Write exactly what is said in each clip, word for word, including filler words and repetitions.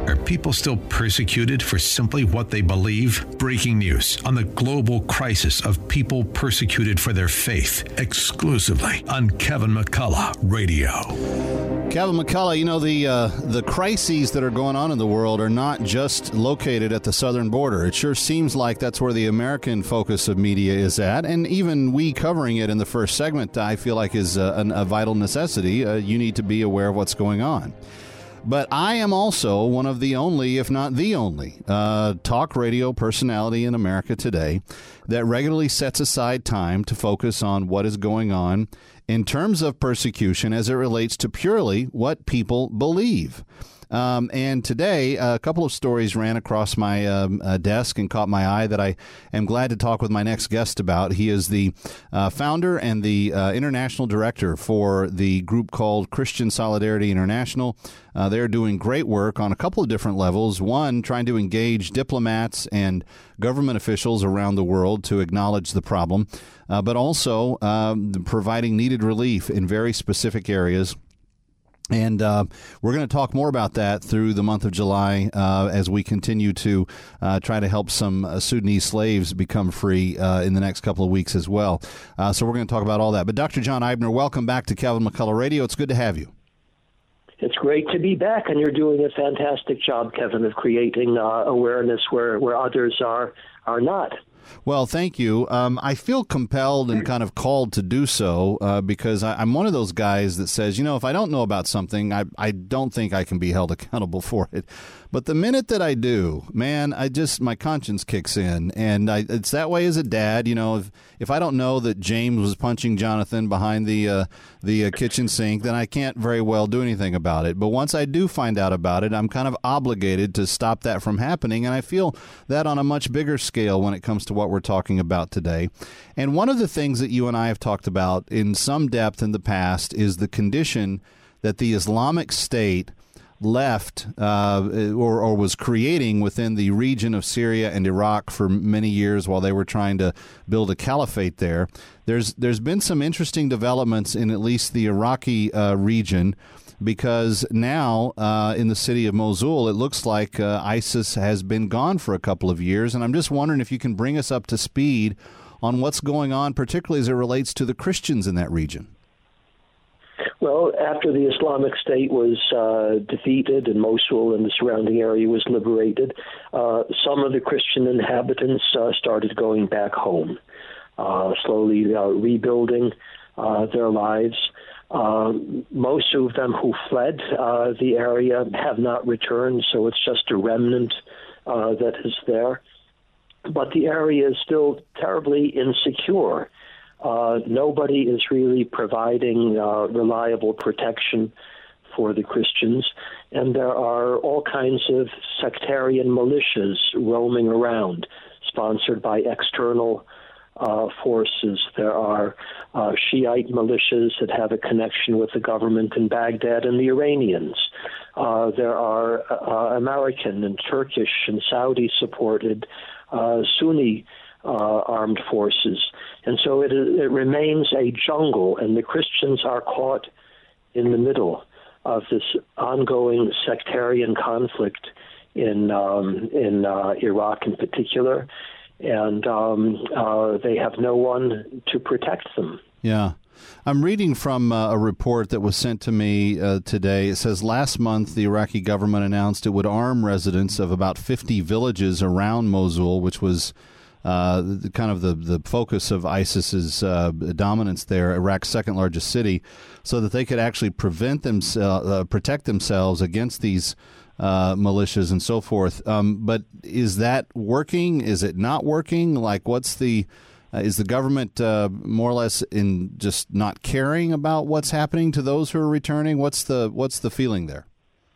Are people still persecuted for simply what they believe? Breaking news on the global crisis of people persecuted for their faith, exclusively on Kevin McCullough Radio. Kevin McCullough, you know, the uh, the crises that are going on in the world are not just located at the southern border. It sure seems like that's where the American focus of media is at, and even we covering it in the first segment, I feel like is a, a vital necessity. Uh, you need to be aware of what's going on. But I am also one of the only, if not the only, uh, talk radio personality in America today that regularly sets aside time to focus on what is going on in terms of persecution as it relates to purely what people believe. Um, and today, a couple of stories ran across my um, uh, desk and caught my eye that I am glad to talk with my next guest about. He is the uh, founder and the uh, international director for the group called Christian Solidarity International. Uh, they're doing great work on a couple of different levels. One, trying to engage diplomats and government officials around the world to acknowledge the problem, uh, but also um, providing needed relief in very specific areas. And uh, we're going to talk more about that through the month of July uh, as we continue to uh, try to help some uh, Sudanese slaves become free uh, in the next couple of weeks as well. Uh, so we're going to talk about all that. But Doctor John Eibner, welcome back to Kevin McCullough Radio. It's good to have you. It's great to be back, and you're doing a fantastic job, Kevin, of creating uh, awareness where, where others are are not. Well, thank you. Um, I feel compelled and kind of called to do so uh, because I, I'm one of those guys that says, you know, if I don't know about something, I, I don't think I can be held accountable for it. But the minute that I do, man, I just, my conscience kicks in. And I, it's that way as a dad. You know, if, if I don't know that James was punching Jonathan behind the uh, the uh, kitchen sink, then I can't very well do anything about it. But once I do find out about it, I'm kind of obligated to stop that from happening. And I feel that on a much bigger scale when it comes to what we're talking about today. And one of the things that you and I have talked about in some depth in the past is the condition that the Islamic State left uh, or, or was creating within the region of Syria and Iraq for many years while they were trying to build a caliphate there. There's there's been some interesting developments in at least the Iraqi uh, region, because now uh, in the city of Mosul, it looks like uh, ISIS has been gone for a couple of years. And I'm just wondering if you can bring us up to speed on what's going on, particularly as it relates to the Christians in that region. Well, after the Islamic State was uh, defeated and Mosul and the surrounding area was liberated, uh, some of the Christian inhabitants uh, started going back home, uh, slowly uh, rebuilding uh, their lives. Uh, most of them who fled uh, the area have not returned, so it's just a remnant uh, that is there. But the area is still terribly insecure. Uh, nobody is really providing uh, reliable protection for the Christians, and there are all kinds of sectarian militias roaming around, sponsored by external uh, forces. There are uh, Shiite militias that have a connection with the government in Baghdad and the Iranians. Uh, there are uh, American and Turkish and Saudi-supported uh, Sunni Uh, armed forces. And so it, it remains a jungle, and the Christians are caught in the middle of this ongoing sectarian conflict in um, in uh, Iraq in particular, and um, uh, they have no one to protect them. Yeah. I'm reading from uh, a report that was sent to me uh, today. It says last month the Iraqi government announced it would arm residents of about fifty villages around Mosul, which was Uh, the, kind of the, the focus of ISIS's uh, dominance there, Iraq's second largest city, so that they could actually prevent themselves, uh, protect themselves against these uh, militias and so forth. Um, but is that working? Is it not working? Like, what's the uh, is the government uh, more or less in just not caring about what's happening to those who are returning? What's the what's the feeling there?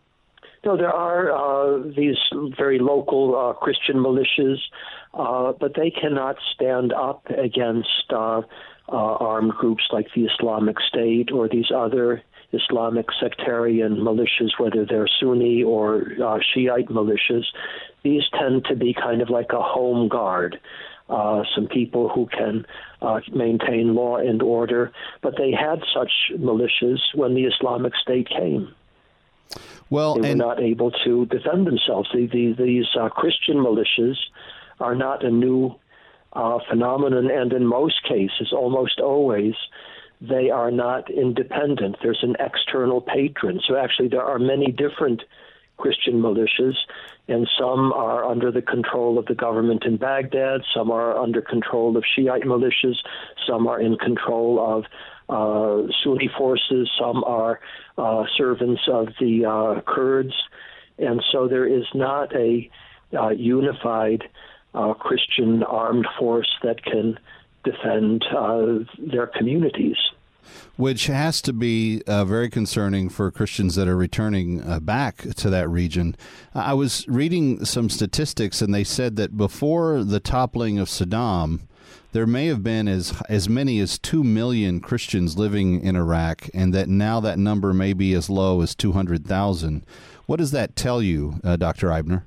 No, there are uh, these very local uh, Christian militias, uh, but they cannot stand up against uh, uh, armed groups like the Islamic State or these other Islamic sectarian militias, whether they're Sunni or uh, Shiite militias. These tend to be kind of like a home guard, uh, some people who can uh, maintain law and order, but they had such militias when the Islamic State came. Well, they were and not able to defend themselves. The, the, these uh, Christian militias are not a new uh, phenomenon, and in most cases, almost always, they are not independent. There's an external patron. So actually there are many different Christian militias, and some are under the control of the government in Baghdad, some are under control of Shiite militias, some are in control of uh, Sunni forces, some are uh, servants of the uh, Kurds. And so there is not a uh, unified uh, Christian armed force that can defend uh, their communities. Which has to be uh, very concerning for Christians that are returning uh, back to that region. I was reading some statistics, and they said that before the toppling of Saddam, there may have been as as many as two million Christians living in Iraq, and that now that number may be as low as two hundred thousand. What does that tell you, uh, Doctor Eibner?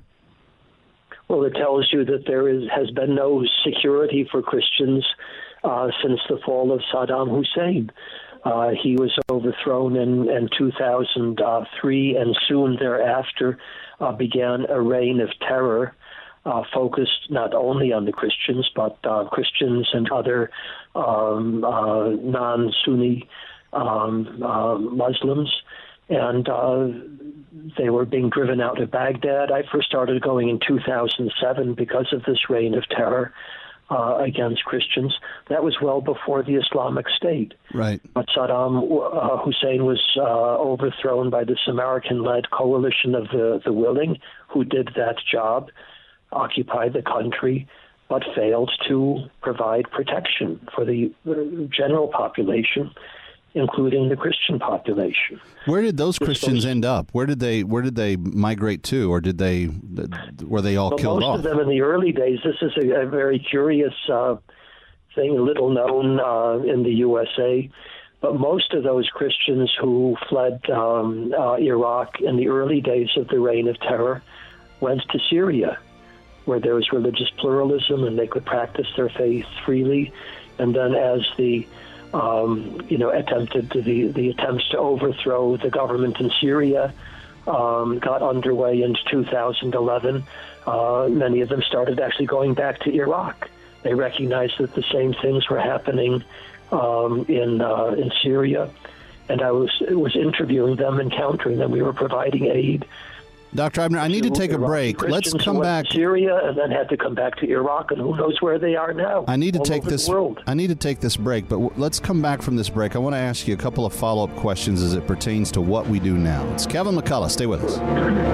Well, it tells you that there is has been no security for Christians uh, since the fall of Saddam Hussein. Uh, he was overthrown in, in two thousand three, and soon thereafter uh, began a reign of terror uh, focused not only on the Christians, but uh, Christians and other um, uh, non-Sunni um, uh, Muslims. And uh, they were being driven out of Baghdad. I first started going in two thousand seven because of this reign of terror uh, against Christians. That was well before the Islamic State. Right. But Saddam uh, Hussein was uh, overthrown by this American-led coalition of the, the willing, who did that job, occupied the country, but failed to provide protection for the general population, including the Christian population. Where did those Christians end up? Where did they Where did they migrate to, or did they were they all well, killed most off? Most of them in the early days. This is a, a very curious uh, thing, little known uh, in the U S A. But most of those Christians who fled um, uh, Iraq in the early days of the reign of terror went to Syria, where there was religious pluralism and they could practice their faith freely. And then as the Um, you know, attempted to the, the attempts to overthrow the government in Syria um, got underway in two thousand eleven. Uh, many of them started actually going back to Iraq. They recognized that the same things were happening um, in uh, in Syria, and I was was interviewing them, encountering them. We were providing aid. Doctor Eibner, I need to take a break. Let's come back. To Syria and then had to come back to Iraq, and who knows where they are now. I need to all take over this. The world. I need to take this break, but w- let's come back from this break. I want to ask you a couple of follow-up questions as it pertains to what we do now. It's Kevin McCullough. Stay with us.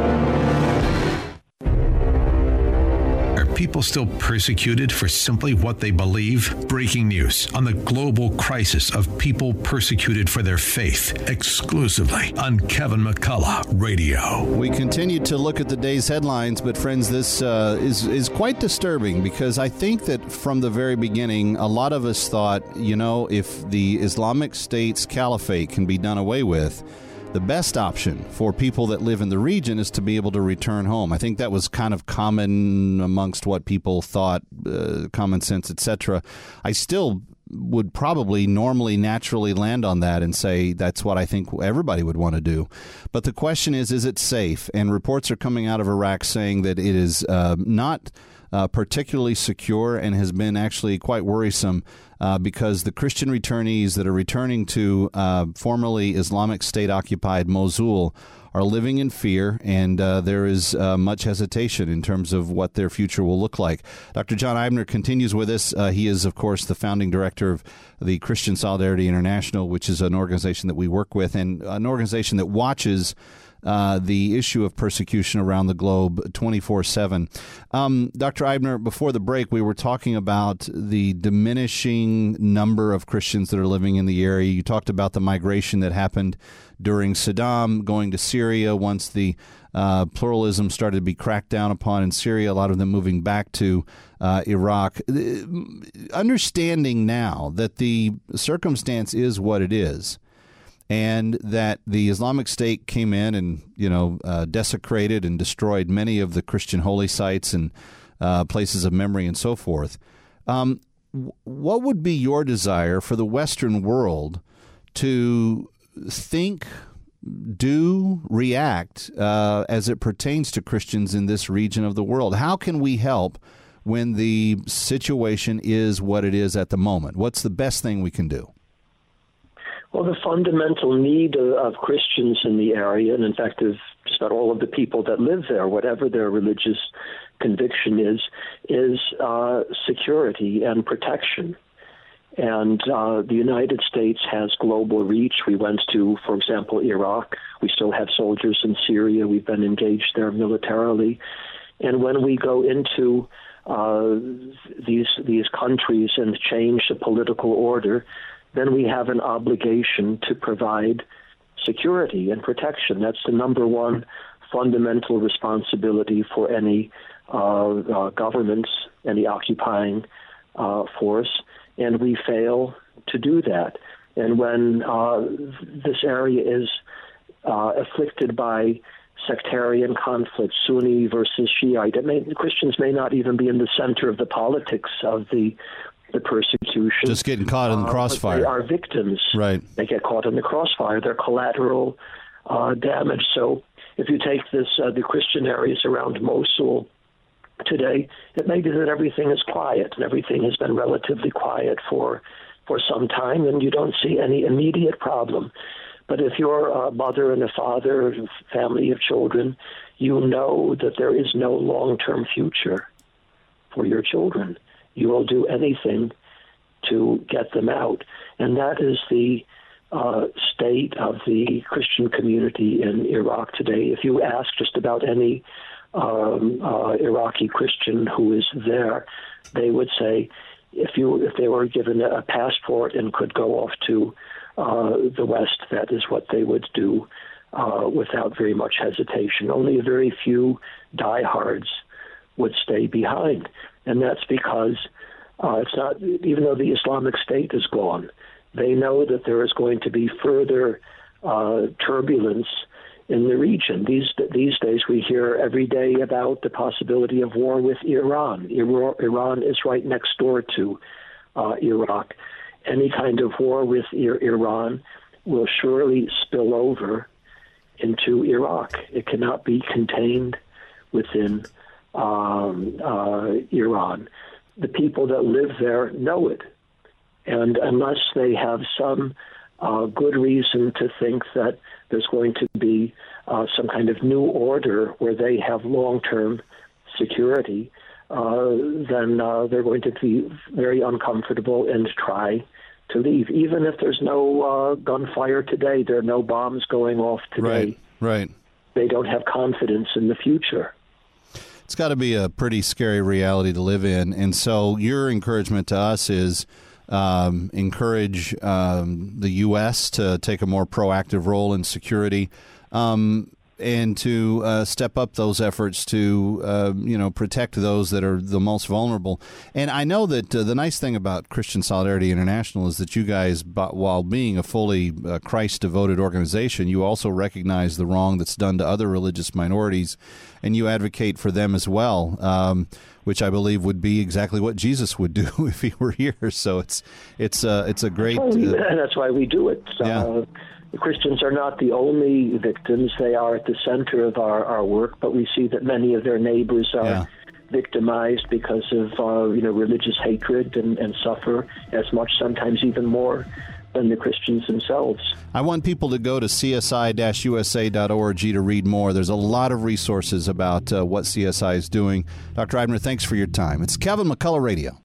People still persecuted for simply what they believe? Breaking news on the global crisis of people persecuted for their faith, exclusively on Kevin McCullough Radio. We continue to look at the day's headlines, but friends, this uh, is, is quite disturbing because I think that from the very beginning, a lot of us thought, you know, if the Islamic State's caliphate can be done away with, the best option for people that live in the region is to be able to return home. I think that was kind of common amongst what people thought, uh, common sense, et cetera. I still would probably normally naturally land on that and say that's what I think everybody would want to do. But the question is, is it safe? And reports are coming out of Iraq saying that it is uh, not Uh, particularly secure and has been actually quite worrisome uh, because the Christian returnees that are returning to uh, formerly Islamic State-occupied Mosul are living in fear, and uh, there is uh, much hesitation in terms of what their future will look like. Doctor John Eibner continues with us. Uh, he is, of course, the founding director of the Christian Solidarity International, which is an organization that we work with and an organization that watches Uh, the issue of persecution around the globe twenty-four seven. Um, Doctor Eibner, before the break, we were talking about the diminishing number of Christians that are living in the area. You talked about the migration that happened during Saddam, going to Syria once the uh, pluralism started to be cracked down upon in Syria, a lot of them moving back to uh, Iraq. Understanding now that the circumstance is what it is, and that the Islamic State came in and, you know, uh, desecrated and destroyed many of the Christian holy sites and uh, places of memory and so forth. Um, w- what would be your desire for the Western world to think do, react uh, as it pertains to Christians in this region of the world? How can we help when the situation is what it is at the moment? What's the best thing we can do? Well, the fundamental need of, of Christians in the area, and in fact of just about all of the people that live there, whatever their religious conviction is, is uh, security and protection. And uh, the United States has global reach. We went to, for example, Iraq. We still have soldiers in Syria. We've been engaged there militarily. And when we go into uh, these these countries and change the political order, then we have an obligation to provide security and protection. That's the number one fundamental responsibility for any uh, uh, governments, any occupying uh, force. And we fail to do that. And when uh, this area is uh, afflicted by sectarian conflict, Sunni versus Shiite, it may, Christians may not even be in the center of the politics of the the persecution. Just getting caught in the crossfire. Uh, they are victims. Right. They get caught in the crossfire. They're collateral uh, damage. So if you take this, uh, the Christian areas around Mosul today, it may be that everything is quiet, and everything has been relatively quiet for for some time, and you don't see any immediate problem. But if you're a mother and a father, a family of children, you know that there is no long-term future for your children. You will do anything to get them out. And that is the uh, state of the Christian community in Iraq today. If you ask just about any um, uh, Iraqi Christian who is there, they would say if you if they were given a passport and could go off to uh, the West, that is what they would do uh, without very much hesitation. Only a very few diehards would stay behind. And that's because uh, it's not, even though the Islamic State is gone, they know that there is going to be further uh, turbulence in the region. These these days we hear every day about the possibility of war with Iran. Iran is right next door to uh, Iraq. Any kind of war with Iran will surely spill over into Iraq. It cannot be contained within Um, uh, Iran. The people that live there know it. And unless they have some uh, good reason to think that there's going to be uh, some kind of new order where they have long-term security, uh, then uh, they're going to be very uncomfortable and try to leave. Even if there's no uh, gunfire today, there are no bombs going off today. Right, right. They don't have confidence in the future. It's got to be a pretty scary reality to live in. And so your encouragement to us is um, encourage um, the U S to take a more proactive role in security um, and to uh, step up those efforts to, uh, you know, protect those that are the most vulnerable. And I know that uh, the nice thing about Christian Solidarity International is that you guys, while being a fully uh, Christ-devoted organization, you also recognize the wrong that's done to other religious minorities, and you advocate for them as well, um, which I believe would be exactly what Jesus would do if he were here. So it's it's uh, it's a great. That's why we, uh, that's why we do it. Yeah. Uh, the Christians are not the only victims; they are at the center of our, our work. But we see that many of their neighbors are yeah. victimized because of uh, you know religious hatred and, and suffer as much, sometimes even more, than the Christians themselves. I want people to go to c s i dash u s a dot org to read more. There's a lot of resources about uh, what C S I is doing. Doctor Eibner, thanks for your time. It's Kevin McCullough Radio.